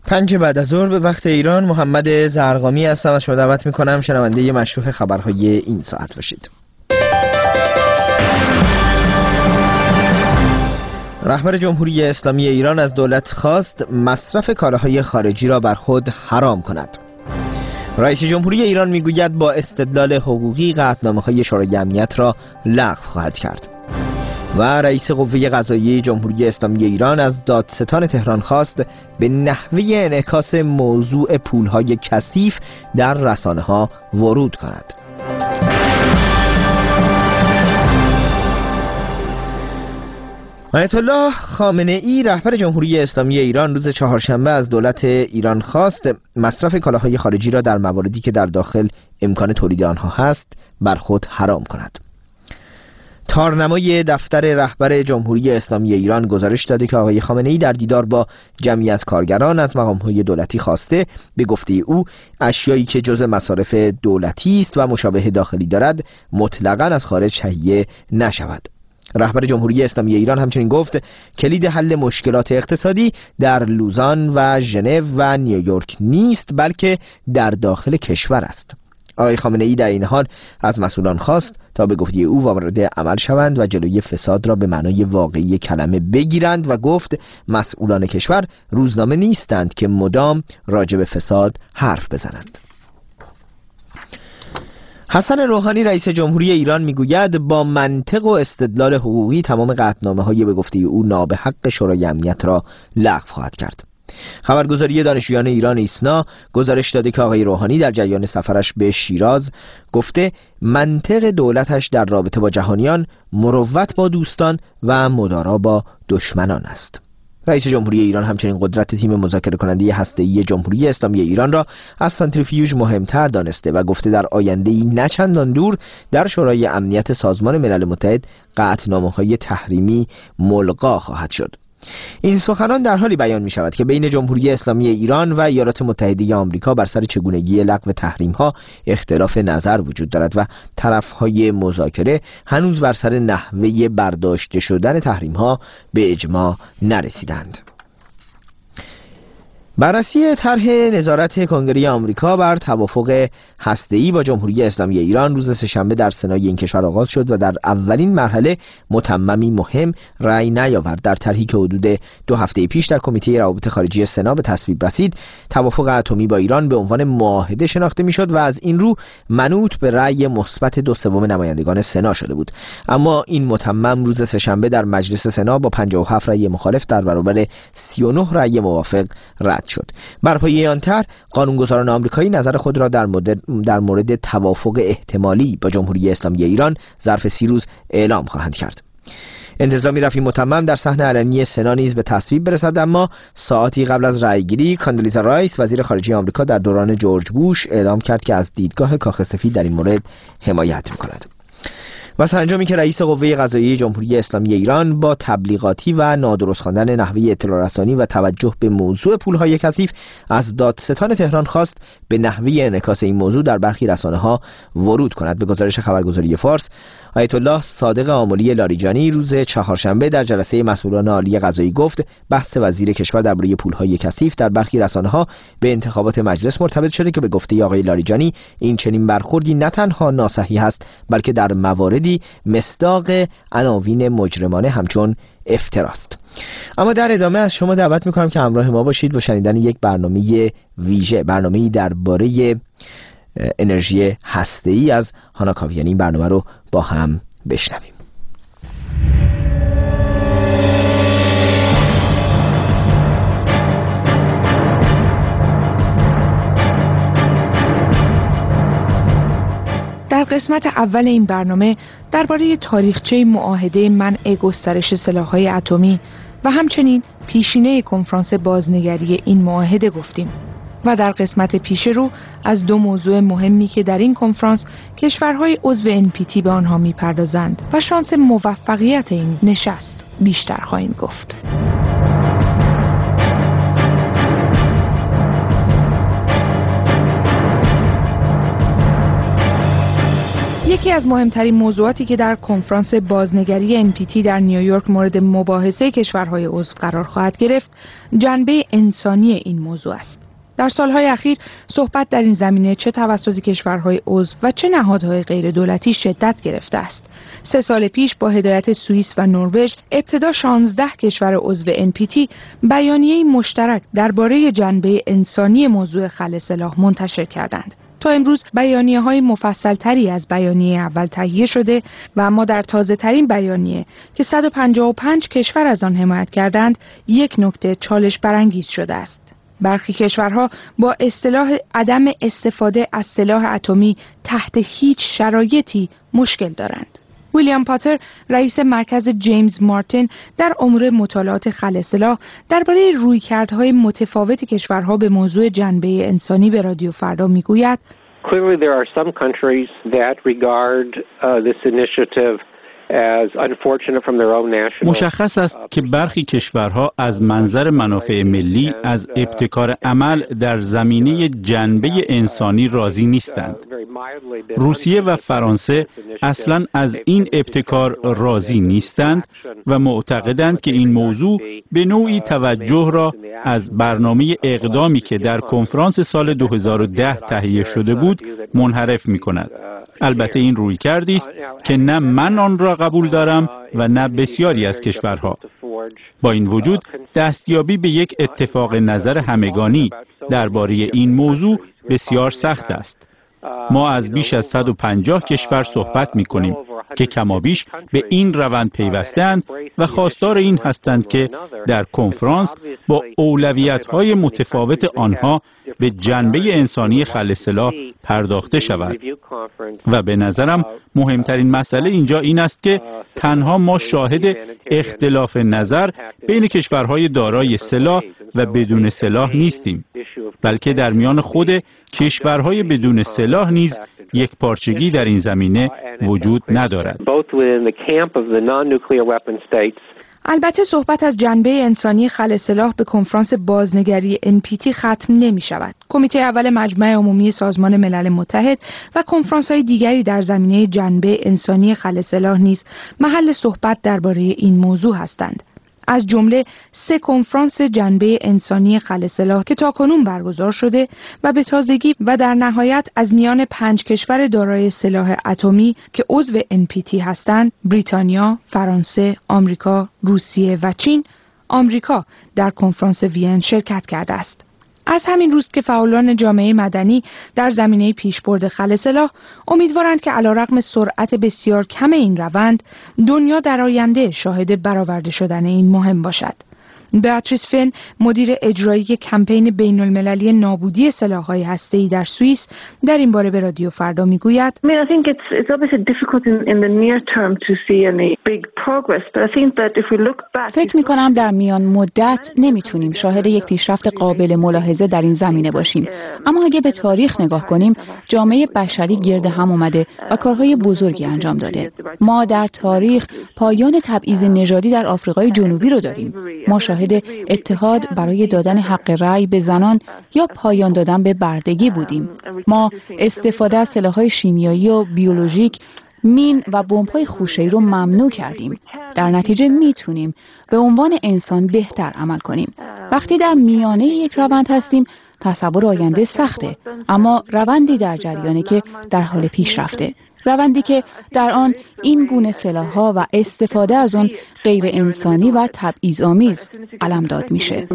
5 بعد از ظهر به وقت ایران، محمد زرقامی هستم و شما دعوت میکنم شنونده مشروح خبرهای این ساعت باشید. رهبر جمهوری اسلامی ایران از دولت خواست مصرف کالاهای خارجی را بر خود حرام کند. رئیس جمهوری ایران میگوید با استدلال حقوقی قطعنامه‌های شورای امنیت را لغو خواهد کرد. و رئیس قوه قضاییه جمهوری اسلامی ایران از دادستان تهران خواست به نحوه انعکاس موضوع پولهای کثیف در رسانه‌ها ورود کند. آیت الله خامنه ای رهبر جمهوری اسلامی ایران روز چهارشنبه از دولت ایران خواست مصرف کالاهای خارجی را در مواردی که در داخل امکان تولید آنها هست بر خود حرام کند. تارنمای دفتر رهبر جمهوری اسلامی ایران گزارش داده که آقای خامنه ای در دیدار با جمعی از کارگران از مقام‌های دولتی خواسته به گفته او اشیایی که جزء مصارف دولتی است و مشابه داخلی دارد مطلقاً از خارج تهیه نشود. رهبر جمهوری اسلامی ایران همچنین گفت کلید حل مشکلات اقتصادی در لوزان و ژنو و نیویورک نیست، بلکه در داخل کشور است. آقای خامنه ای در این حال از مسئولان خواست تا به گفته او وارد عمل شوند و جلوی فساد را به معنای واقعی کلمه بگیرند و گفت مسئولان کشور روزنامه نیستند که مدام راجع به فساد حرف بزنند. حسن روحانی رئیس جمهوری ایران میگوید با منطق و استدلال حقوقی تمام قطعنامه‌های به گفته او نابحق شورای امنیت را لغو خواهد کرد. خبرگزاری دانشجویان ایران ایسنا گزارش داده که آقای روحانی در جریان سفرش به شیراز گفته منطق دولتش در رابطه با جهانیان مروت با دوستان و مدارا با دشمنان است. رئیس جمهوری ایران همچنین قدرت تیم مذاکره کننده هسته‌ای جمهوری اسلامی ایران را از سانتریفیوژ مهمتر دانسته و گفته در آینده‌ای نه چندان دور در شورای امنیت سازمان ملل متحد قطعنامه‌های تحریمی ملغا خواهد شد. این سخنان در حالی بیان می شود که بین جمهوری اسلامی ایران و ایالات متحده آمریکا بر سر چگونگی لغو تحریم ها اختلاف نظر وجود دارد و طرف های مذاکره هنوز بر سر نحوه برداشته شدن تحریم ها به اجماع نرسیدند. بررسی طرح نظارت کنگره آمریکا بر توافق هسته‌ای با جمهوری اسلامی ایران روز سه‌شنبه در سنای این کشور آغاز شد و در اولین مرحله متممی مهم رأی نیاورد. در طرحی که حدود 2 هفته پیش در کمیته روابط خارجی سنا به تصویب رسید، توافق اتمی با ایران به عنوان معاهده شناخته میشد و از این رو منوط به رأی مثبت 2/3 نمایندگان سنا شده بود. اما این متمم روز سه‌شنبه در مجلس سنا با 57 رأی مخالف در برابر 39 رأی موافق رد شد. بر پایه آن طرح قانونگذاران آمریکایی نظر خود را در مورد توافق احتمالی با جمهوری اسلامی ایران ظرف 30 روز اعلام خواهند کرد. انتظار می‌رفت متمم در صحن علنی سنا نیز به تصویب برسد، اما ساعتی قبل از رأیگیری کاندلیزا رایس وزیر خارجه آمریکا در دوران جورج بوش اعلام کرد که از دیدگاه کاخ سفید در این مورد حمایت می‌کند. و سرانجامی که رئیس قوه قضاییه جمهوری اسلامی ایران با تبلیغاتی و نادرست خواندن نحوه اطلاع رسانی و توجه به موضوع پولهای کثیف از دادستان تهران خواست به نحوه انعکاس این موضوع در برخی رسانه‌ها ورود کند. به گزارش خبرگزاری فارس، آیت الله صادق آملی لاریجانی روز چهارشنبه در جلسه مسئولان عالی قضایی گفت بحث وزیر کشور درباره پولهای کثیف در برخی رسانه‌ها به انتخابات مجلس مرتبط شده که به گفته آقای لاریجانی این چنین برخوردی نه تنها ناصحیح است بلکه در مواردی مصداق عناوین مجرمانه همچون افتراست. اما در ادامه از شما دعوت می‌کنم که همراه ما باشید با شنیدن یک برنامه ویژه، برنامه‌ای درباره انرژی هسته‌ای از هانا کاویانی. این برنامه رو با هم بشنویم. در قسمت اول این برنامه درباره تاریخچه معاهده منع گسترش سلاح‌های اتمی و همچنین پیشینه کنفرانس بازنگری این معاهده گفتیم و در قسمت پیش رو از 2 موضوع مهمی که در این کنفرانس کشورهای عضو NPT به آنها می‌پردازند و شانس موفقیت این نشست بیشتر خواهیم گفت. یکی از مهمترین موضوعاتی که در کنفرانس بازنگری NPT در نیویورک مورد مباحثه کشورهای عضو قرار خواهد گرفت، جنبه انسانی این موضوع است. در سالهای اخیر صحبت در این زمینه چه توسط کشورهای عضو و چه نهادهای غیر دولتی شدت گرفته است. 3 سال پیش با هدایت سوئیس و نروژ ابتدا 16 کشور عضو NPT بیانیه‌ای مشترک درباره جنبه انسانی موضوع خلع سلاح منتشر کردند. تا امروز بیانیه‌های مفصل‌تری از بیانیه اول تهیه شده و اما در تازه‌ترین بیانیه که 155 کشور از آن حمایت کردند، یک نکته چالش برانگیز شده است. برخی کشورها با اصطلاح عدم استفاده از سلاح اتمی تحت هیچ شرایطی مشکل دارند. ویلیام پاتر، رئیس مرکز جیمز مارتین در امور مطالعات خلع سلاح، درباره رویکردهای متفاوت کشورها به موضوع جنبه انسانی به رادیو فردا میگوید: Clearly there are some countries that regard this initiative as unfortunate from their own national. مشخص است که برخی کشورها از منظر منافع ملی از ابتکار عمل در زمینه جنبه انسانی راضی نیستند. روسیه و فرانسه اصلاً از این ابتکار راضی نیستند و معتقدند که این موضوع به نوعی توجه را از برنامه اقدامی که در کنفرانس سال 2010 تهیه شده بود منحرف می‌کند. البته این رویکردی است که نه من آن را قبول دارم و نه بسیاری از کشورها. با این وجود دستیابی به یک اتفاق نظر همگانی درباره این موضوع بسیار سخت است. ما از بیش از 150 کشور صحبت می‌کنیم که کمابیش به این روند پیوسته‌اند و خواستار این هستند که در کنفرانس با اولویت‌های متفاوت آنها به جنبه انسانی خلع سلاح پرداخته شود. و به نظرم مهمترین مسئله اینجا این است که تنها ما شاهد اختلاف نظر بین کشورهای دارای سلاح و بدون سلاح نیستیم، بلکه در میان خود کشورهای بدون سلاح نیز یک پارچگی در این زمینه وجود ندارد. البته صحبت از جنبه انسانی خلع سلاح به کنفرانس بازنگری NPT ختم نمی شود. کمیته اول مجمع عمومی سازمان ملل متحد و کنفرانس‌های دیگری در زمینه جنبه انسانی خلع سلاح نیز محل صحبت درباره این موضوع هستند. از جمله 3 کنفرانس جنبه انسانی خلع سلاح که تاکنون برگزار شده و به تازگی و در نهایت از میان 5 کشور دارای سلاح اتمی که عضو NPT هستند، بریتانیا، فرانسه، آمریکا، روسیه و چین، آمریکا در کنفرانس وین شرکت کرده است. از همین روز که فعالان جامعه مدنی در زمینه پیشبرد خلع سلاح امیدوارند که علیرغم سرعت بسیار کم این روند، دنیا در آینده شاهد برآورده شدن این مهم باشد. بیاتریس فن، مدیر اجرایی کمپین بین‌المللی نابودی سلاح‌های هسته‌ای در سوئیس، در این باره به رادیو فردا میگوید: فکر می‌کنم در میان مدت نمی‌تونیم شاهد یک پیشرفت قابل ملاحظه در این زمینه باشیم، اما اگه به تاریخ نگاه کنیم، جامعه بشری گرد هم اومده و کارهای بزرگی انجام داده. ما در تاریخ پایان تبعیض نژادی در آفریقای جنوبی رو داریم. ما شاهد اتحاد برای دادن حق رأی به زنان یا پایان دادن به بردگی بودیم. ما استفاده از سلاح‌های شیمیایی و بیولوژیک، مین و بمب‌های خوشه‌ای رو ممنوع کردیم. در نتیجه میتونیم به عنوان انسان بهتر عمل کنیم. وقتی در میانه یک روند هستیم، تصور آینده سخته، اما روندی در جریانه که در حال پیشرفته. روندی که در آن این گونه سلاح‌ها و استفاده از آن غیر انسانی و تبعیض‌آمیز قلمداد میشه.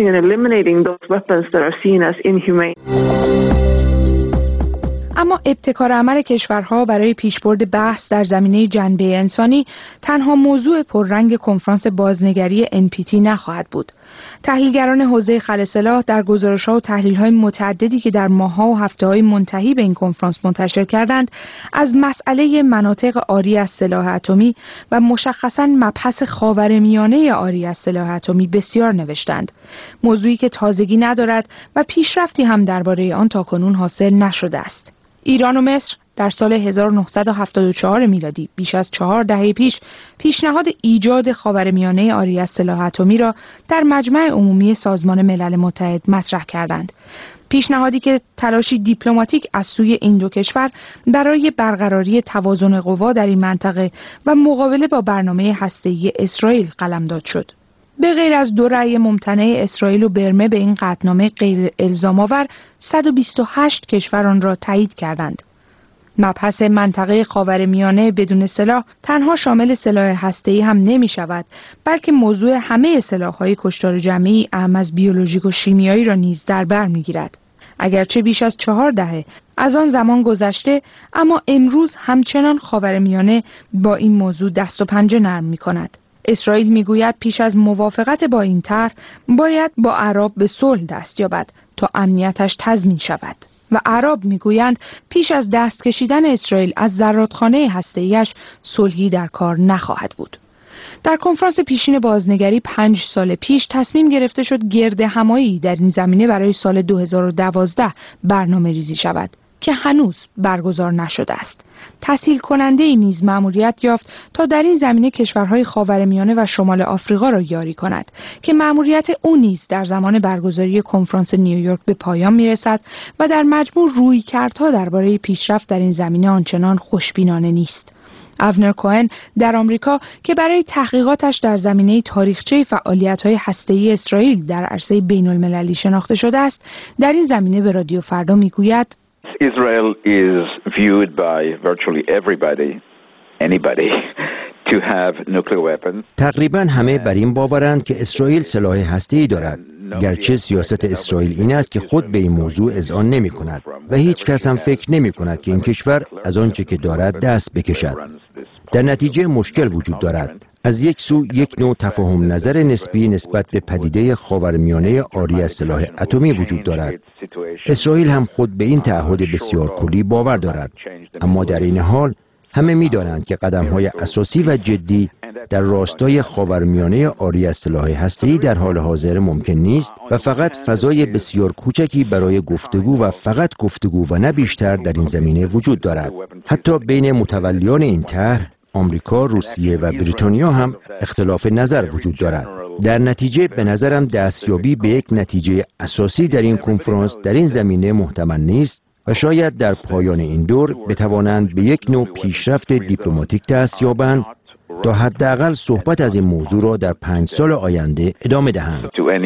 اما ابتکار عمل کشورها برای پیشبرد بحث در زمینه جنبه انسانی تنها موضوع پررنگ کنفرانس بازنگری NPT نخواهد بود. تحلیلگران حوزه خلع سلاح در گزارش‌ها و تحلیل‌های متعددی که در ماه‌ها و هفته‌های منتهی به این کنفرانس منتشر کردند، از مسئله مناطق عاری از سلاح اتمی و مشخصاً مبحث خاورمیانه عاری از سلاح اتمی بسیار نوشتند. موضوعی که تازگی ندارد و پیشرفتی هم درباره آن تاکنون حاصل نشده است. ایران و مصر در سال 1974 میلادی بیش از 4 دهه پیش پیشنهاد ایجاد خاورمیانه عاری از سلاح اتمی را در مجمع عمومی سازمان ملل متحد مطرح کردند. پیشنهادی که تلاشی دیپلماتیک از سوی این دو کشور برای برقراری توازن قوا در این منطقه و مقابله با برنامه هسته‌ای اسرائیل قلمداد شد. به غیر از 2 رأی ممتنع اسرائیل و برمه به این قطعنامه غیر الزام‌آور، 128 کشور آن را تایید کردند. مبحث منطقه خاورمیانه بدون سلاح تنها شامل سلاح هسته‌ای هم نمی‌شود، بلکه موضوع همه سلاح‌های کشتار جمعی اعم از بیولوژیک و شیمیایی را نیز در بر می‌گیرد. اگرچه بیش از 4 دهه از آن زمان گذشته، اما امروز همچنان خاورمیانه با این موضوع دست و پنجه نرم می‌کند. اسرائیل میگوید پیش از موافقت با این طرح باید با اعراب به صلح دست یابد تا امنیتش تضمین شود و اعراب میگویند پیش از دست کشیدن اسرائیل از زرادخانه هسته‌ایش صلحی در کار نخواهد بود. در کنفرانس پیشین بازنگری 5 سال پیش تصمیم گرفته شد گرد همایی در این زمینه برای سال 2012 برنامه ریزی شود که هنوز برگزار نشده است. تسهیل کننده ای نیز مأموریت یافت تا در این زمینه کشورهای خاورمیانه و شمال آفریقا را یاری کند که مأموریت او نیز در زمان برگزاری کنفرانس نیویورک به پایان میرسد و در مجموع رویکردها درباره پیشرفت در این زمینه آنچنان خوشبینانه نیست. اونر کوهن در آمریکا که برای تحقیقاتش در زمینه تاریخچه فعالیت‌های هسته‌ای اسرائیل در عرصه بین‌المللی شناخته شده است، در این زمینه به رادیو فردا میگوید Israel is viewed by virtually anybody to have nuclear weapons. تقریباً همه بر این باورند که اسرائیل سلاح هسته‌ای دارد. گرچه سیاست اسرائیل این است که خود به این موضوع اذعان نمی کند و هیچ کس هم فکر نمی کند که این کشور از آنچه که دارد دست بکشد. در نتیجه مشکل وجود دارد. از یک سو یک نوع تفاهم نظر نسبی نسبت به پدیده خاورمیانه عاری از سلاح اتمی وجود دارد. اسرائیل هم خود به این تعهد بسیار کلی باور دارد، اما در این حال همه می‌دانند که قدم‌های اساسی و جدی در راستای خاورمیانه عاری از سلاح هسته‌ای در حال حاضر ممکن نیست و فقط فضای بسیار کوچکی برای گفتگو و فقط گفتگو و نه بیشتر در این زمینه وجود دارد. حتی بین متولیان این طرح آمریکا، روسیه و بریتانیا هم اختلاف نظر وجود دارد. در نتیجه به نظرم دستیابی به یک نتیجه اساسی در این کنفرانس در این زمینه محتمل نیست و شاید در پایان این دور بتوانند به یک نوع پیشرفت دیپلماتیک دست یابند تا حداقل صحبت از این موضوع را در 5 سال آینده ادامه دهند.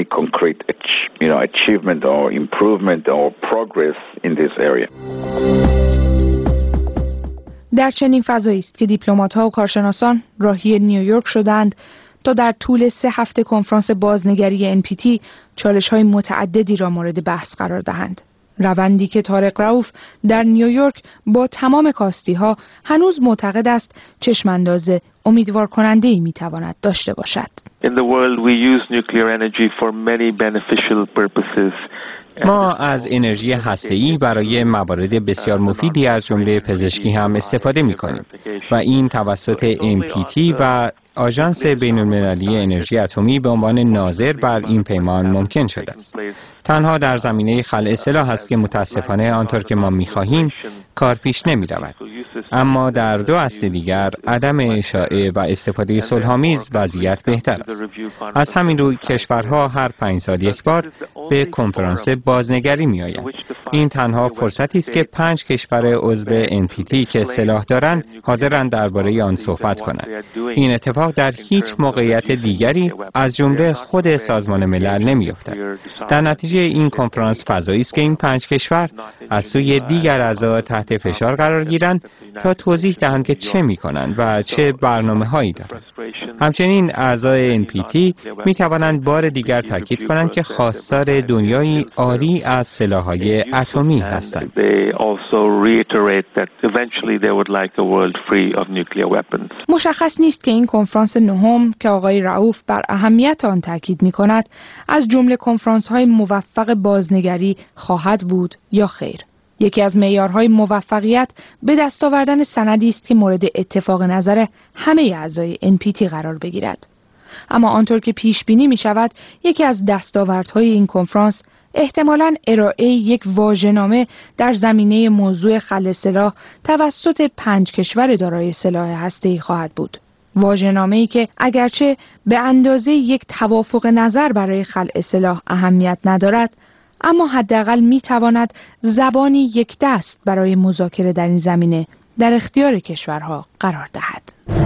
در چنین فضایی است که دیپلمات‌ها و کارشناسان راهی نیویورک شدند تا در طول 3 هفته کنفرانس بازنگری NPT چالش‌های متعددی را مورد بحث قرار دهند. روندی که طارق رؤوف در نیویورک با تمام کاستی‌ها هنوز معتقد است چشمانداز امیدوار کننده‌ای می‌تواند داشته باشد. ما از انرژی هسته‌ای برای موارد بسیار مفیدی از جمله پزشکی هم استفاده می‌کنیم و این توسط NPT و آژانس بین‌المللی انرژی اتمی به عنوان ناظر بر این پیمان ممکن شده است. تنها در زمینه خلع سلاح است که متاسفانه آنطور که ما می‌خواهیم کار پیش نمی‌رود. اما در 2 اصل دیگر عدم اشاعه و استفاده صلح‌آمیز وضعیت بهتر است. از همین روی کشورها هر 5 سال یک بار به کنفرانس بازنگری می‌آیند. این تنها فرصتی است که 5 کشور عضو NPT که سلاح دارند حاضرند درباره آن صحبت کنند. این اتفاق در هیچ موقعیت دیگری از جمله خود سازمان ملل نمی‌افتد. در نتیجه این کنفرانس فضایی است که این 5 کشور از سوی دیگر اعضا تحت فشار قرار گیرند تا توضیح دهند که چه می‌کنند و چه برنامه‌هایی دارند. همچنین اعضای NPT می‌توانند بار دیگر تاکید کنند که خواستار دنیایی عاری از سلاح‌های اتمی هستند. مشخص نیست که این کنفرانس نهم که آقای رؤوف بر اهمیت آن تاکید می‌کند از جمله کنفرانس‌های موفق بازنگری خواهد بود یا خیر. یکی از معیارهای موفقیت به دست آوردن سندی است که مورد اتفاق نظر همه اعضای NPT قرار بگیرد. اما آنطور که پیش بینی می شود یکی از دستاوردهای این کنفرانس احتمالاً ارائه یک واژه‌نامه در زمینه موضوع خلع سلاح توسط 5 کشور دارای سلاح هسته‌ای خواهد بود. واژه‌نامه‌ای که اگرچه به اندازه یک توافق نظر برای خلع سلاح اهمیت ندارد، اما حداقل می‌تواند زبانی یک دست برای مذاکره در این زمینه در اختیار کشورها قرار دهد.